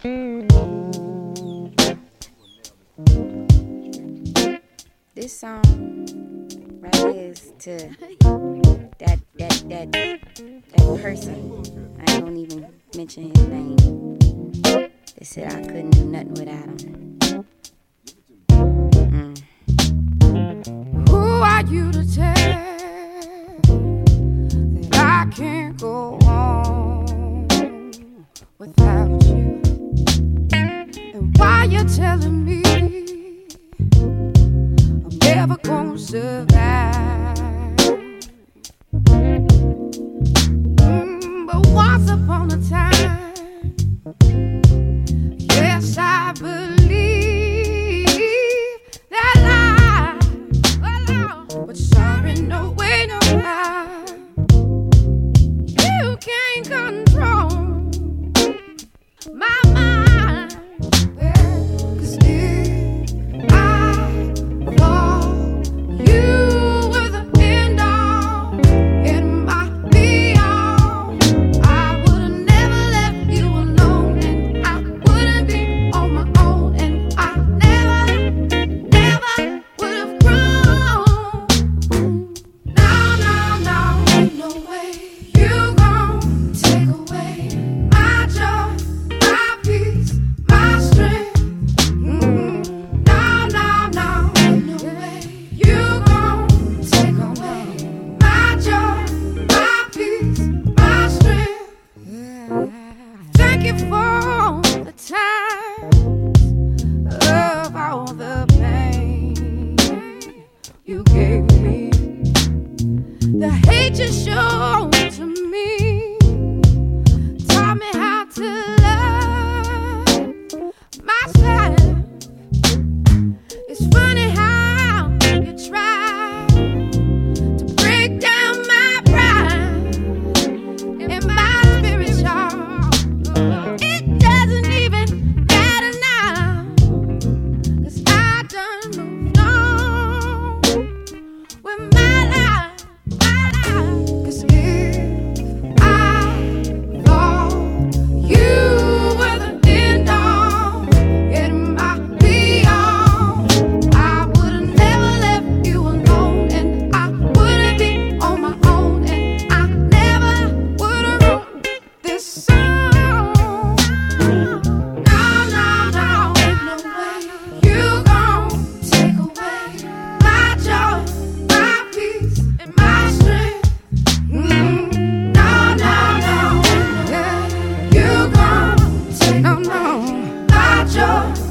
This song right here is to that person. I ain't gonna even mention his name. They said I couldn't do nothing without him. Who are you to tell that I can't go on without you? And why you telling me I'm never gonna survive? But once upon a time, yes, I believe that lie. But sorry, no way, no how. You can't control my mind. 'Cause if I thought you were the end all and my be all, I would've never left you alone, and I wouldn't be on my own, and I never would've grown. No, ain't no way you gon' take away my joy, my peace, my strength. No, ain't no way you gon' take away my joy, my peace, my strength. Thank you for the time of all the pain you gave me, the hate you showed to me, taught me how to love myself. It's funny how you try to break down my pride and my spirit, y'all. It doesn't even matter now, 'cause I done moved on with my life. 'Cause if I thought you were the end all and my be all, I would've never left you alone, and I wouldn't be on my own, and I never would've wrote this song. No, ain't no way you gon' take away my joy, my peace, and my strength. No, yeah, you gon' take my joy,